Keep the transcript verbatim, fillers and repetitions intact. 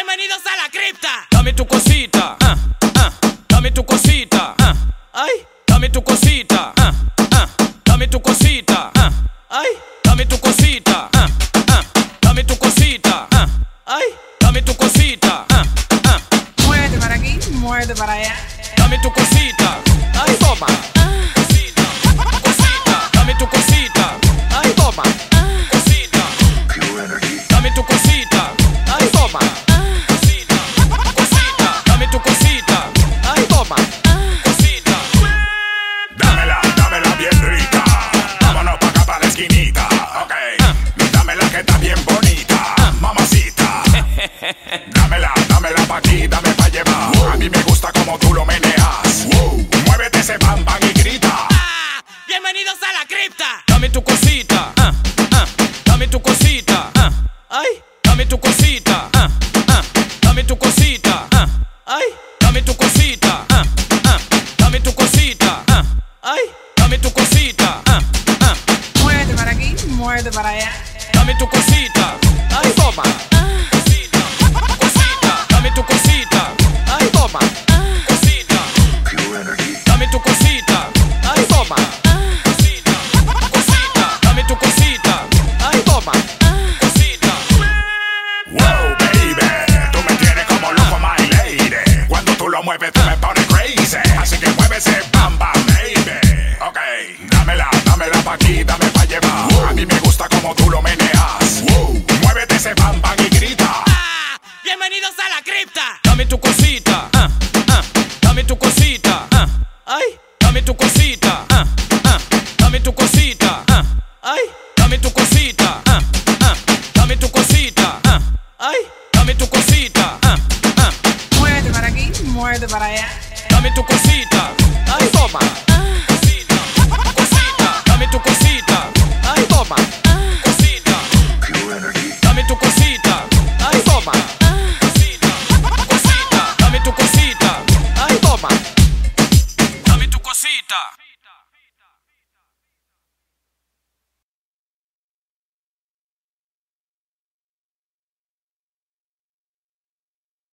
Bienvenidos a la cripta. Dame tu cosita, ah, ah, dame tu cosita, ah, ay, dame tu cosita, ah, ah, dame tu cosita, ah, ay, dame tu cosita, ah, ah, dame tu cosita, ah, ay, dame tu cosita, ah, ah. Muévete para aquí, muévete para allá. Dame tu cosita, ay, toma. Cosita, cosita, dame tu cosita, ay, toma. Cosita, dame tu cosita, ay, toma. Cosita, cosita, dame tu cosita, ay, toma. Cosita, Dámela, dámela bien rica. Vámonos pa' acá pa' la esquinita. Ok, dámela que está bien bonita, mamacita. Dámela, dámela pa' aquí, dame pa' llevar. A mí me gusta como tú lo meneas. Muévete ese bam bam y grita. Ah, bienvenidos a la cripta. dame tu cosita, ah, ah, dame tu cosita, ah, ay, dame tu cosita, ah, ah, dame tu cosita, ah, ay, dame tu cosita, ah, ah, dame tu cosita, ah, ay, dame tu cosita, ah, ah, Muévete para aquí, muévete para allá. dame tu cosita, ay, toma. Cosita, cosita, dame tu cosita, ay, toma. Cosita, dame tu cosita, ay, toma. Cosita, cosita, dame tu cosita, ay, toma. Cosita, Wow, baby, tú me tienes como loco, my lady. Cuando tú lo mueves, tú me pones crazy. Así que mueve ese bam bam, baby. Ok, dámela, dámela pa' aquí, dame pa' llevar. A mí me gusta como tú lo meneas. Muévete ese bam bam y grita. Ah, bienvenidos a la cripta. dame tu cosita, ah, ah, dame tu cosita, ah, ay, dame tu cosita, ah, ah, dame tu cosita, ah, ay, dame tu cosita, ah, ah, dame tu cosita, ah, ay, dame tu cosita, ah, ah, Muévete para aquí, muévete para allá. dame tu cosita.